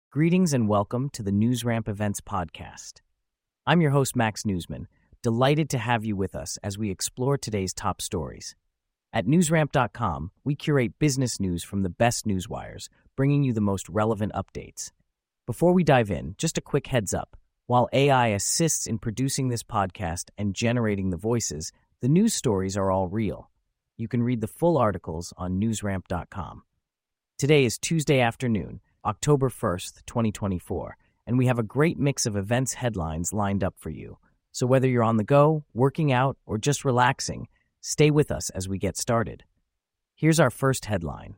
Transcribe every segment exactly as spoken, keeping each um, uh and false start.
Greetings and welcome to the NewsRamp Events Podcast. I'm your host, Max Newsman, delighted to have you with us as we explore today's top stories. At newsramp dot com, we curate business news from the best newswires, bringing you the most relevant updates. Before we dive in, just a quick heads up. While A I assists in producing this podcast and generating the voices, the news stories are all real. You can read the full articles on newsramp dot com. Today is Tuesday afternoon, October first, twenty twenty-four, and we have a great mix of events headlines lined up for you. So whether you're on the go, working out, or just relaxing, stay with us as we get started. Here's our first headline.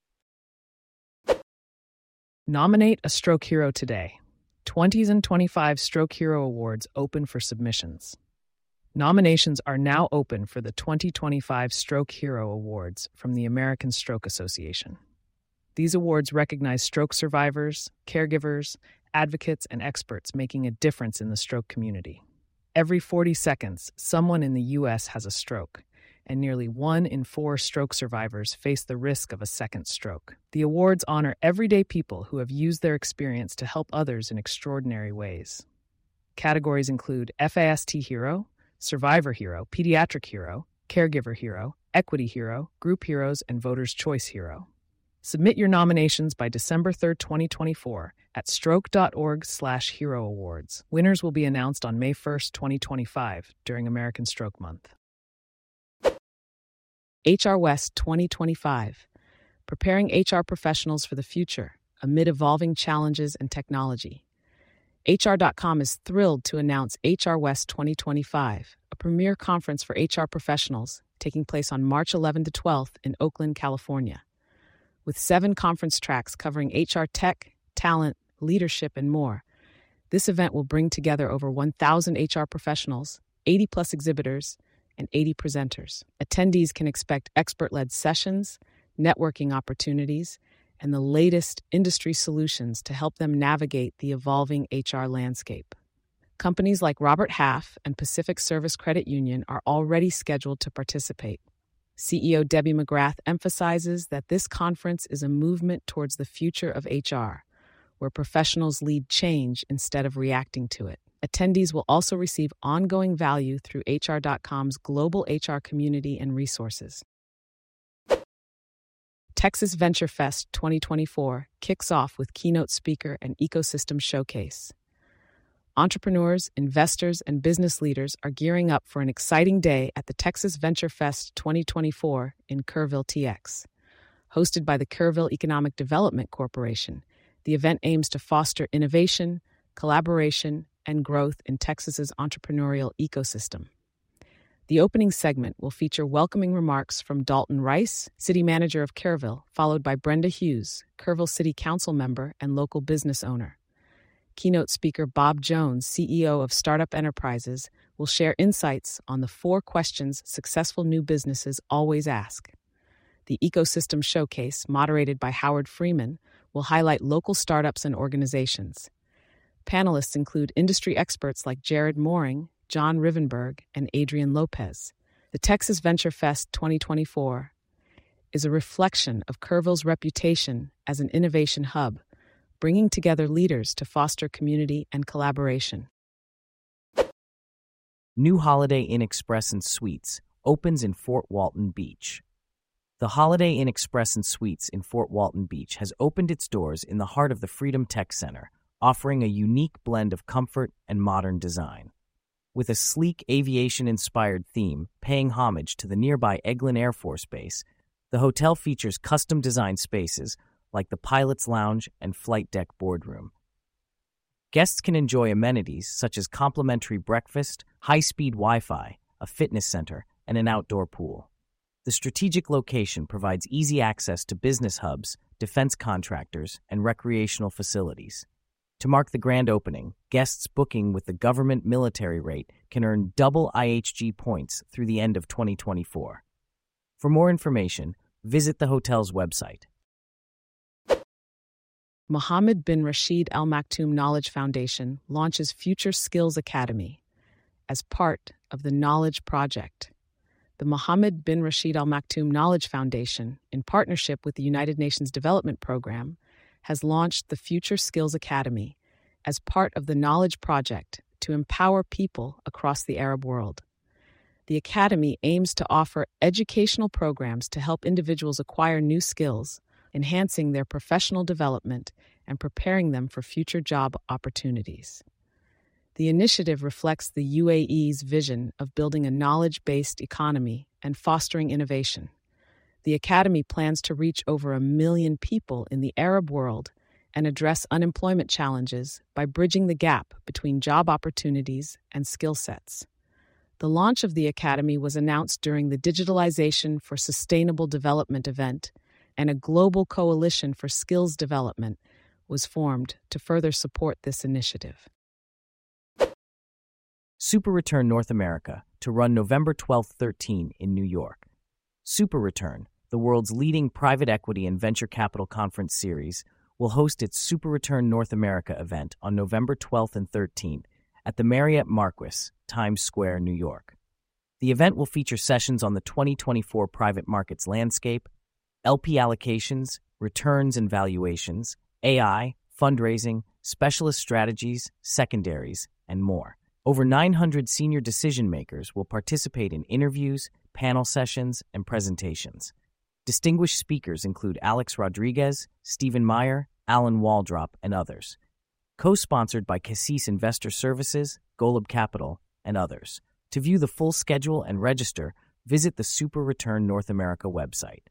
Nominate a Stroke Hero today. twenties and twenty-five Stroke Hero Awards open for submissions. Nominations are now open for the twenty twenty-five Stroke Hero Awards from the American Stroke Association. These awards recognize stroke survivors, caregivers, advocates, and experts making a difference in the stroke community. Every forty seconds, someone in the U S has a stroke, and nearly one in four stroke survivors face the risk of a second stroke. The awards honor everyday people who have used their experience to help others in extraordinary ways. Categories include FAST Hero, Survivor Hero, Pediatric Hero, Caregiver Hero, Equity Hero, Group Heroes, and Voters' Choice Hero. Submit your nominations by December third, twenty twenty-four at stroke.org slash hero awards. Winners will be announced on May first, twenty twenty-five during American Stroke Month. H R West twenty twenty-five, preparing H R professionals for the future amid evolving challenges and technology. H R dot com is thrilled to announce H R West twenty twenty-five, a premier conference for H R professionals taking place on March eleventh to twelfth in Oakland, California. With seven conference tracks covering H R tech, talent, leadership, and more, this event will bring together over one thousand H R professionals, eighty plus exhibitors, and eighty presenters. Attendees can expect expert-led sessions, networking opportunities, and the latest industry solutions to help them navigate the evolving H R landscape. Companies like Robert Half and Pacific Service Credit Union are already scheduled to participate. C E O Debbie McGrath emphasizes that this conference is a movement towards the future of H R, where professionals lead change instead of reacting to it. Attendees will also receive ongoing value through H R dot com's global H R community and resources. Texas Venture Fest twenty twenty-four kicks off with keynote speaker and ecosystem showcase. Entrepreneurs, investors, and business leaders are gearing up for an exciting day at the Texas Venture Fest twenty twenty-four in Kerrville, T X. Hosted by the Kerrville Economic Development Corporation, the event aims to foster innovation, collaboration, and growth in Texas's entrepreneurial ecosystem. The opening segment will feature welcoming remarks from Dalton Rice, City Manager of Kerrville, followed by Brenda Hughes, Kerrville City Council member and local business owner. Keynote speaker Bob Jones, C E O of Startup Enterprises, will share insights on the four questions successful new businesses always ask. The Ecosystem Showcase, moderated by Howard Freeman, will highlight local startups and organizations. Panelists include industry experts like Jared Mooring, John Rivenberg, and Adrian Lopez. The Texas Venture Fest twenty twenty-four is a reflection of Kerrville's reputation as an innovation hub, bringing together leaders to foster community and collaboration. New Holiday Inn Express and Suites opens in Fort Walton Beach. The Holiday Inn Express and Suites in Fort Walton Beach has opened its doors in the heart of the Freedom Tech Center, offering a unique blend of comfort and modern design. With a sleek aviation-inspired theme paying homage to the nearby Eglin Air Force Base, the hotel features custom-designed spaces like the Pilot's Lounge and Flight Deck Boardroom. Guests can enjoy amenities such as complimentary breakfast, high-speed Wi-Fi, a fitness center, and an outdoor pool. The strategic location provides easy access to business hubs, defense contractors, and recreational facilities. To mark the grand opening, guests booking with the government military rate can earn double I H G points through the end of twenty twenty-four. For more information, visit the hotel's website. Mohammed bin Rashid Al Maktoum Knowledge Foundation launches Future Skills Academy as part of the Knowledge Project. The Mohammed bin Rashid Al Maktoum Knowledge Foundation, in partnership with the United Nations Development Program, has launched the Future Skills Academy as part of the Knowledge Project to empower people across the Arab world. The Academy aims to offer educational programs to help individuals acquire new skills, enhancing their professional development and preparing them for future job opportunities. The initiative reflects the U A E's vision of building a knowledge-based economy and fostering innovation. The Academy plans to reach over a million people in the Arab world and address unemployment challenges by bridging the gap between job opportunities and skill sets. The launch of the Academy was announced during the Digitalization for Sustainable Development event, and a global coalition for skills development was formed to further support this initiative. Super Return North America to run November twelfth through thirteenth in New York. Super Return, the world's leading private equity and venture capital conference series, will host its Super Return North America event on November twelfth and thirteenth at the Marriott Marquis, Times Square, New York. The event will feature sessions on the twenty twenty-four private markets landscape, L P allocations, returns and valuations, A I, fundraising, specialist strategies, secondaries, and more. Over nine hundred senior decision-makers will participate in interviews, panel sessions, and presentations. Distinguished speakers include Alex Rodriguez, Stephen Meyer, Alan Waldrop, and others. Co-sponsored by Cassis Investor Services, Golub Capital, and others. To view the full schedule and register, visit the Super Return North America website.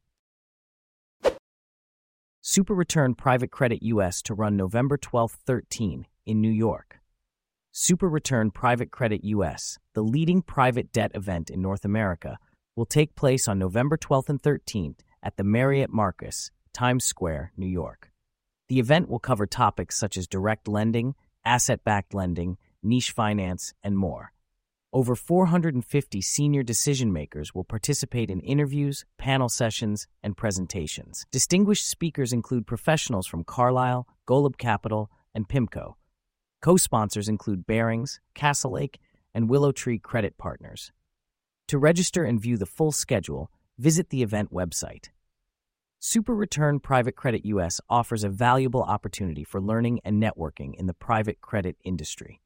Super Return Private Credit U S to run November twelfth through thirteenth in New York. Super Return Private Credit U S, the leading private debt event in North America, will take place on November twelfth and thirteenth at the Marriott Marquis, Times Square, New York. The event will cover topics such as direct lending, asset-backed lending, niche finance, and more. Over four hundred fifty senior decision-makers will participate in interviews, panel sessions, and presentations. Distinguished speakers include professionals from Carlyle, Golub Capital, and PIMCO. Co-sponsors include Barings, Castlelake, and Willow Tree Credit Partners. To register and view the full schedule, visit the event website. Super Return Private Credit U S offers a valuable opportunity for learning and networking in the private credit industry.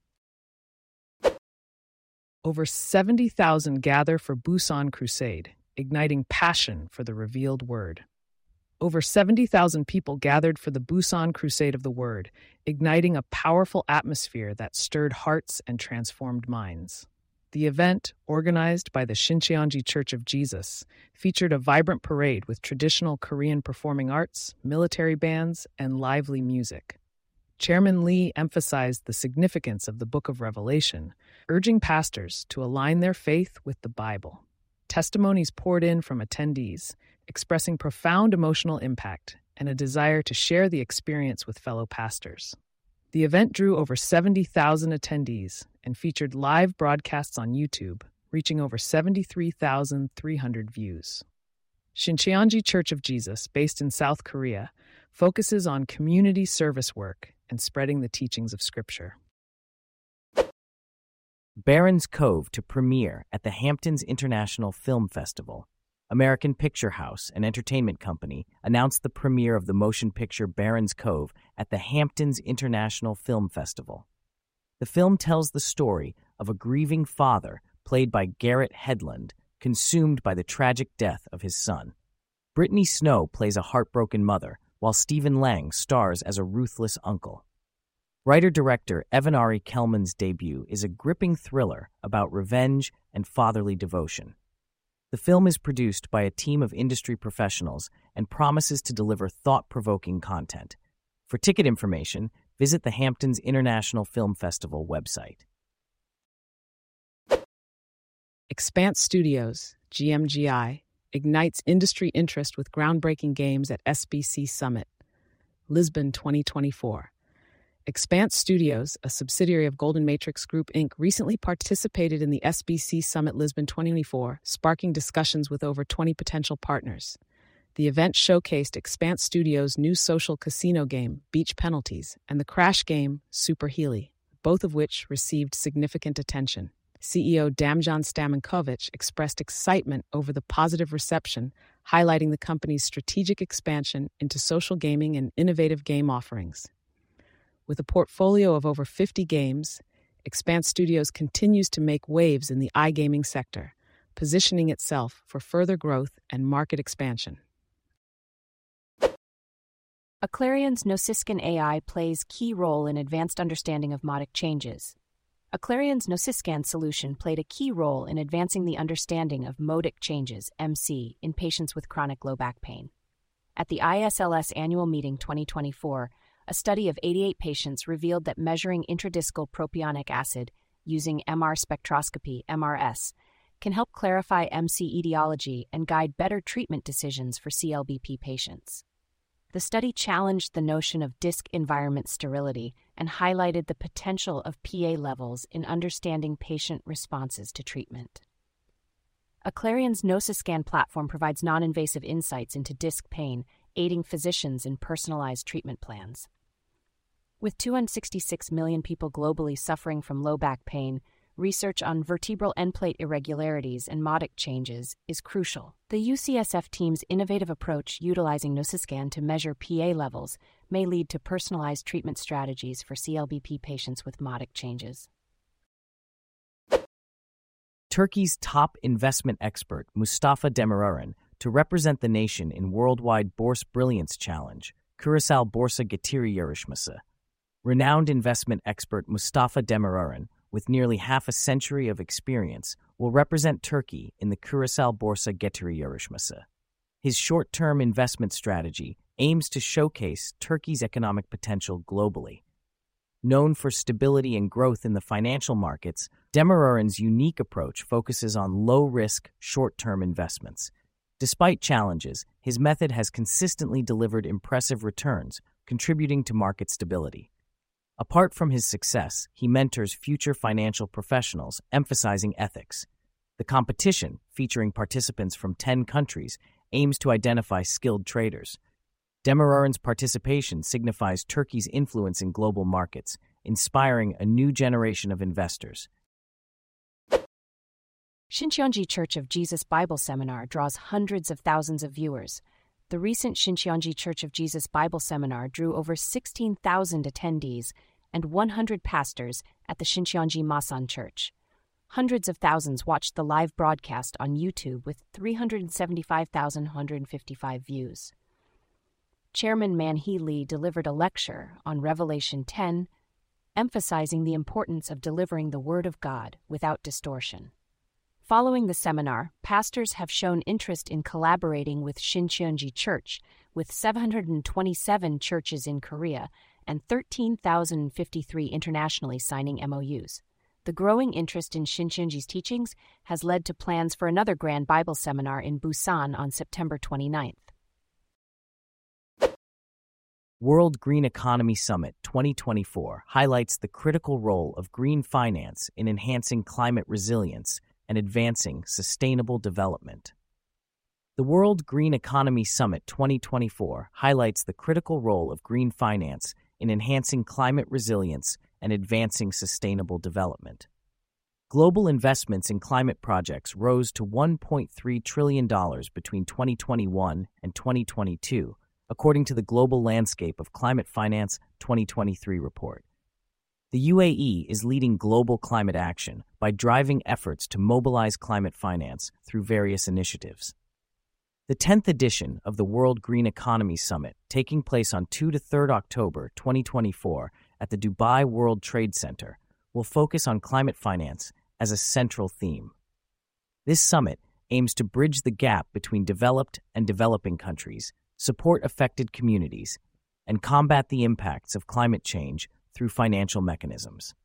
Over seventy thousand gather for Busan Crusade, igniting passion for the revealed word. Over seventy thousand people gathered for the Busan Crusade of the Word, igniting a powerful atmosphere that stirred hearts and transformed minds. The event, organized by the Shincheonji Church of Jesus, featured a vibrant parade with traditional Korean performing arts, military bands, and lively music. Chairman Lee emphasized the significance of the Book of Revelation, urging pastors to align their faith with the Bible. Testimonies poured in from attendees, expressing profound emotional impact and a desire to share the experience with fellow pastors. The event drew over seventy thousand attendees and featured live broadcasts on YouTube, reaching over seventy-three thousand three hundred views. Shincheonji Church of Jesus, based in South Korea, focuses on community service work and spreading the teachings of Scripture. Barron's Cove to premiere at the Hamptons International Film Festival. American Picture House, an entertainment company, announced the premiere of the motion picture Barron's Cove at the Hamptons International Film Festival. The film tells the story of a grieving father, played by Garrett Hedlund, consumed by the tragic death of his son. Brittany Snow plays a heartbroken mother, while Stephen Lang stars as a ruthless uncle. Writer-director Evan Ari Kellman's debut is a gripping thriller about revenge and fatherly devotion. The film is produced by a team of industry professionals and promises to deliver thought-provoking content. For ticket information, visit the Hamptons International Film Festival website. Expanse Studios, G M G I, ignites industry interest with groundbreaking games at S B C Summit, Lisbon twenty twenty-four. Expanse Studios, a subsidiary of Golden Matrix Group, Incorporated, recently participated in the S B C Summit Lisbon twenty twenty-four, sparking discussions with over twenty potential partners. The event showcased Expanse Studios' new social casino game, Beach Penalties, and the crash game, Super Healy, both of which received significant attention. C E O Damjan Stamenkovic expressed excitement over the positive reception, highlighting the company's strategic expansion into social gaming and innovative game offerings. With a portfolio of over fifty games, Expanse Studios continues to make waves in the iGaming sector, positioning itself for further growth and market expansion. Aclarion's Nociscan A I plays key role in advanced understanding of modic changes. Aclarion's Nociscan solution played a key role in advancing the understanding of modic changes, M C, in patients with chronic low back pain. At the I S L S Annual Meeting twenty twenty-four, a study of eighty-eight patients revealed that measuring intradiscal propionic acid using M R spectroscopy, M R S, can help clarify M C etiology and guide better treatment decisions for C L B P patients. The study challenged the notion of disc environment sterility and highlighted the potential of P A levels in understanding patient responses to treatment. Aclarion's Nociscan platform provides non-invasive insights into disc pain, aiding physicians in personalized treatment plans. With two hundred sixty-six million people globally suffering from low back pain, research on vertebral endplate irregularities and modic changes is crucial. The U C S F team's innovative approach utilizing Nociscan to measure P A levels may lead to personalized treatment strategies for C L B P patients with modic changes. Turkey's top investment expert, Mustafa Demirören, to represent the nation in Worldwide Borsa Brilliance Challenge, Kurasal Borsa Getiri Yarışması. Renowned investment expert Mustafa Demirören, with nearly half a century of experience, will represent Turkey in the Kurasal Borsa Getiri Yarışması. His short-term investment strategy aims to showcase Turkey's economic potential globally. Known for stability and growth in the financial markets, Demirören's unique approach focuses on low-risk, short-term investments. Despite challenges, his method has consistently delivered impressive returns, contributing to market stability. Apart from his success, he mentors future financial professionals, emphasizing ethics. The competition, featuring participants from ten countries, aims to identify skilled traders. Demirören's participation signifies Turkey's influence in global markets, inspiring a new generation of investors. Shincheonji Church of Jesus Bible Seminar draws hundreds of thousands of viewers. The recent Shincheonji Church of Jesus Bible Seminar drew over sixteen thousand attendees and one hundred pastors at the Shincheonji Masan Church. Hundreds of thousands watched the live broadcast on YouTube with three hundred seventy-five thousand one hundred fifty-five views. Chairman Man-hee Lee delivered a lecture on Revelation ten, emphasizing the importance of delivering the Word of God without distortion. Following the seminar, pastors have shown interest in collaborating with Shincheonji Church, with seven hundred twenty-seven churches in Korea and thirteen thousand fifty-three internationally signing M O Us. The growing interest in Shincheonji's teachings has led to plans for another Grand Bible Seminar in Busan on September twenty-ninth. World Green Economy Summit twenty twenty-four highlights the critical role of green finance in enhancing climate resilience and advancing sustainable development. The World Green Economy Summit twenty twenty-four highlights the critical role of green finance in enhancing climate resilience and advancing sustainable development. Global investments in climate projects rose to one point three trillion dollars between twenty twenty-one and twenty twenty-two, according to the Global Landscape of Climate Finance twenty twenty-three report. The U A E is leading global climate action by driving efforts to mobilize climate finance through various initiatives. The tenth edition of the World Green Economy Summit, taking place on second to third October twenty twenty-four at the Dubai World Trade Center, will focus on climate finance as a central theme. This summit aims to bridge the gap between developed and developing countries, support affected communities, and combat the impacts of climate change through financial mechanisms.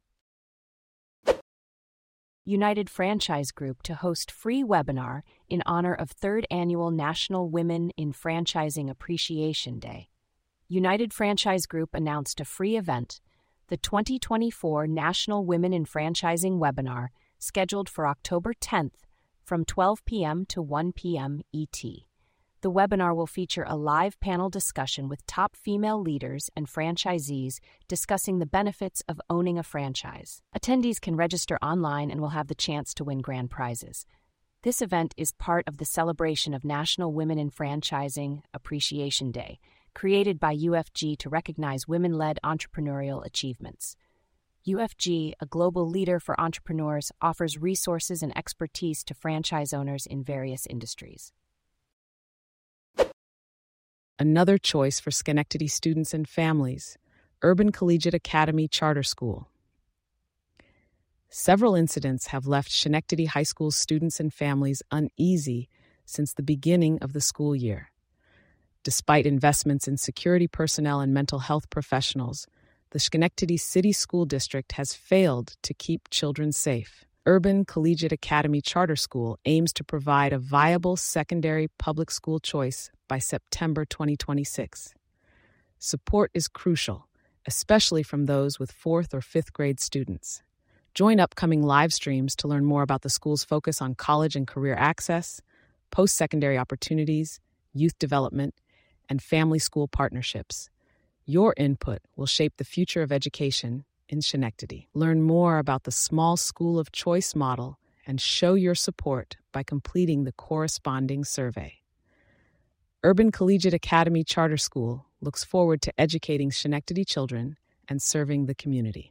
United Franchise Group to host free webinar in honor of third Annual National Women in Franchising Appreciation Day. United Franchise Group announced a free event, the twenty twenty-four National Women in Franchising Webinar, scheduled for October tenth from twelve p.m. to one p.m. E T. The webinar will feature a live panel discussion with top female leaders and franchisees discussing the benefits of owning a franchise. Attendees can register online and will have the chance to win grand prizes. This event is part of the celebration of National Women in Franchising Appreciation Day, created by U F G to recognize women-led entrepreneurial achievements. U F G, a global leader for entrepreneurs, offers resources and expertise to franchise owners in various industries. Another choice for Schenectady students and families, Urban Collegiate Academy Charter School. Several incidents have left Schenectady High School students and families uneasy since the beginning of the school year. Despite investments in security personnel and mental health professionals, the Schenectady City School District has failed to keep children safe. Urban Collegiate Academy Charter School aims to provide a viable secondary public school choice by September twenty twenty-six. Support is crucial, especially from those with fourth or fifth grade students. Join upcoming live streams to learn more about the school's focus on college and career access, post-secondary opportunities, youth development, and family school partnerships. Your input will shape the future of education in Schenectady. Learn more about the Small School of Choice model and show your support by completing the corresponding survey. Urban Collegiate Academy Charter School looks forward to educating Schenectady children and serving the community.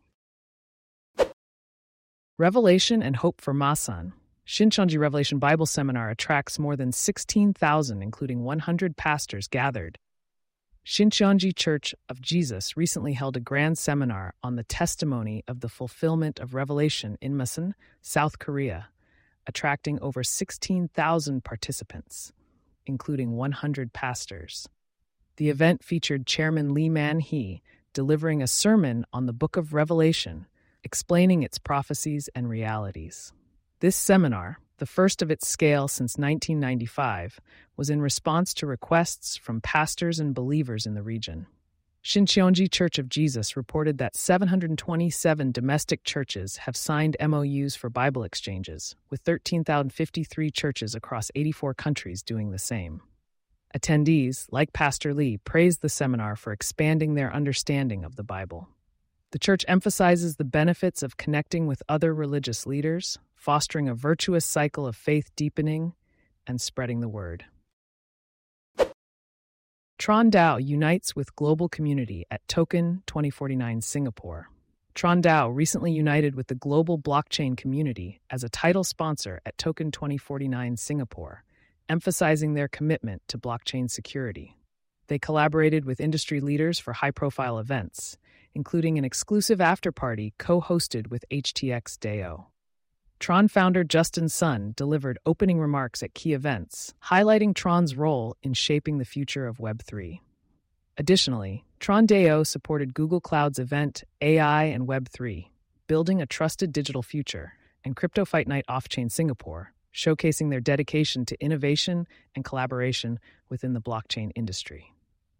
Revelation and Hope for Masan. Shincheonji Revelation Bible Seminar attracts more than sixteen thousand, including one hundred pastors gathered. Shincheonji Church of Jesus recently held a grand seminar on the testimony of the fulfillment of Revelation in Masan, South Korea, attracting over sixteen thousand participants, including one hundred pastors. The event featured Chairman Lee Man-hee delivering a sermon on the Book of Revelation, explaining its prophecies and realities. This seminar, the first of its scale since nineteen ninety-five, was in response to requests from pastors and believers in the region. Shincheonji Church of Jesus reported that seven hundred twenty-seven domestic churches have signed M O Us for Bible exchanges, with thirteen thousand fifty-three churches across eighty-four countries doing the same. Attendees, like Pastor Lee, praised the seminar for expanding their understanding of the Bible. The church emphasizes the benefits of connecting with other religious leaders, fostering a virtuous cycle of faith deepening, and spreading the word. Tron Dao unites with global community at Token twenty forty-nine Singapore. Tron Dao recently united with the global blockchain community as a title sponsor at Token twenty forty-nine Singapore, emphasizing their commitment to blockchain security. They collaborated with industry leaders for high-profile events, including an exclusive after-party co-hosted with H T X Dao. Tron founder Justin Sun delivered opening remarks at key events, highlighting Tron's role in shaping the future of Web three. Additionally, Tron Dao supported Google Cloud's event A I and Web three, Building a Trusted Digital Future, and Crypto Fight Night Off-Chain Singapore, showcasing their dedication to innovation and collaboration within the blockchain industry.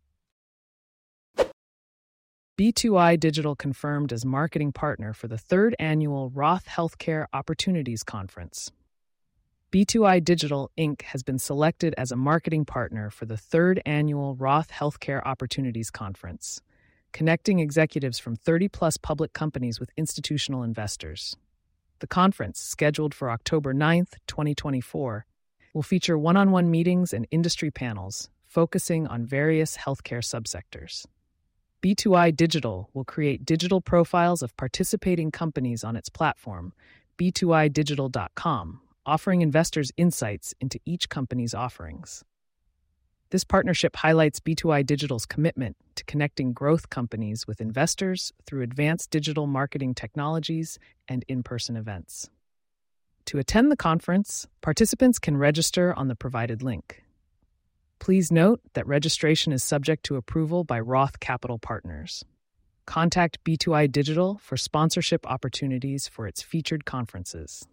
B two I Digital confirmed as marketing partner for the third annual Roth Healthcare Opportunities Conference. B two I Digital, Incorporated has been selected as a marketing partner for the third annual Roth Healthcare Opportunities Conference, connecting executives from thirty-plus public companies with institutional investors. The conference, scheduled for October ninth, twenty twenty-four, will feature one-on-one meetings and industry panels focusing on various healthcare subsectors. B two I Digital will create digital profiles of participating companies on its platform, b two i digital dot com, offering investors insights into each company's offerings. This partnership highlights B two I Digital's commitment to connecting growth companies with investors through advanced digital marketing technologies and in-person events. To attend the conference, participants can register on the provided link. Please note that registration is subject to approval by Roth Capital Partners. Contact B two I Digital for sponsorship opportunities for its featured conferences.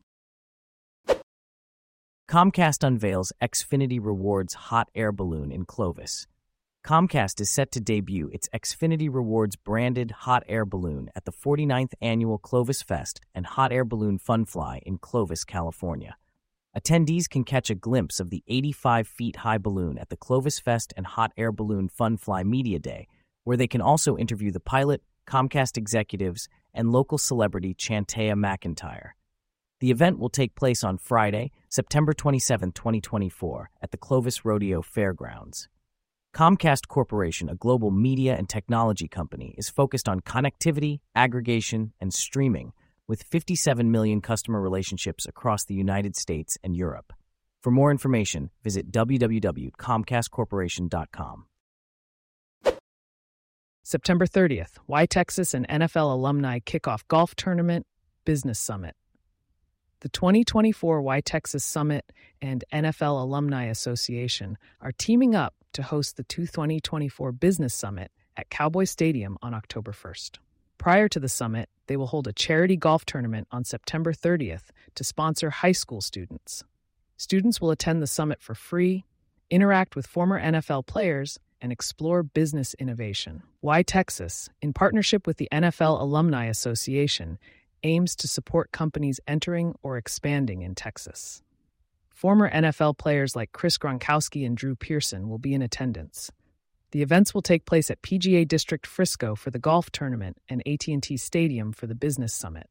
Comcast unveils Xfinity Rewards hot air balloon in Clovis. Comcast is set to debut its Xfinity Rewards branded hot air balloon at the forty-ninth Annual Clovis Fest and Hot Air Balloon Fun Fly in Clovis, California. Attendees can catch a glimpse of the eighty-five feet high balloon at the Clovis Fest and Hot Air Balloon Fun Fly Media Day, where they can also interview the pilot, Comcast executives, and local celebrity Chantea McIntyre. The event will take place on Friday, September twenty-seventh, twenty twenty-four, at the Clovis Rodeo Fairgrounds. Comcast Corporation, a global media and technology company, is focused on connectivity, aggregation, and streaming, with fifty-seven million customer relationships across the United States and Europe. For more information, visit w w w dot comcast corporation dot com. September thirtieth, Why Texas and N F L alumni kick off golf tournament, business summit. The twenty twenty-four Why Texas Summit and N F L Alumni Association are teaming up to host the twenty twenty-four Business Summit at Cowboy Stadium on October first. Prior to the summit, they will hold a charity golf tournament on September thirtieth to sponsor high school students. Students will attend the summit for free, interact with former N F L players, and explore business innovation. Why Texas, in partnership with the N F L Alumni Association, aims to support companies entering or expanding in Texas. Former N F L players like Chris Gronkowski and Drew Pearson will be in attendance. The events will take place at P G A District Frisco for the golf tournament and A T and T Stadium for the business summit.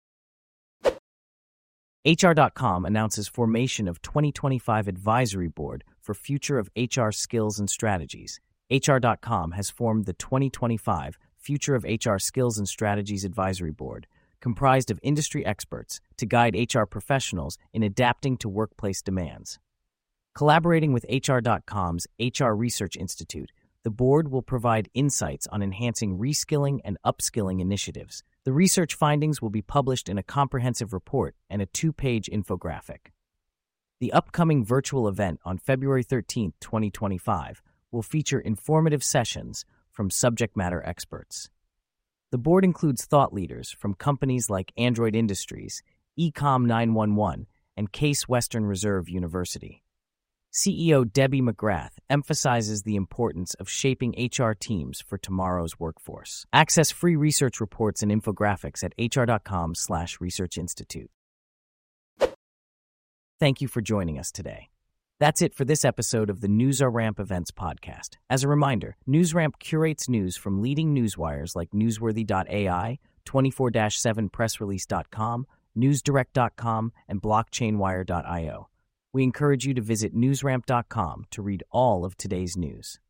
H R dot com announces formation of twenty twenty-five Advisory Board for Future of H R Skills and Strategies. H R dot com has formed the twenty twenty-five Future of H R Skills and Strategies Advisory Board, comprised of industry experts to guide H R professionals in adapting to workplace demands. Collaborating with H R dot com's H R Research Institute, the board will provide insights on enhancing reskilling and upskilling initiatives. The research findings will be published in a comprehensive report and a two-page infographic. The upcoming virtual event on February thirteenth, twenty twenty-five, will feature informative sessions from subject matter experts. The board includes thought leaders from companies like Android Industries, Ecom nine one one, and Case Western Reserve University. C E O Debbie McGrath emphasizes the importance of shaping H R teams for tomorrow's workforce. Access free research reports and infographics at H R dot com slash research institute. Thank you for joining us today. That's it for this episode of the NewsRamp Events podcast. As a reminder, NewsRamp curates news from leading newswires like newsworthy dot A I, twenty-four seven press release dot com, newsdirect dot com, and blockchain wire dot io. We encourage you to visit newsramp dot com to read all of today's news.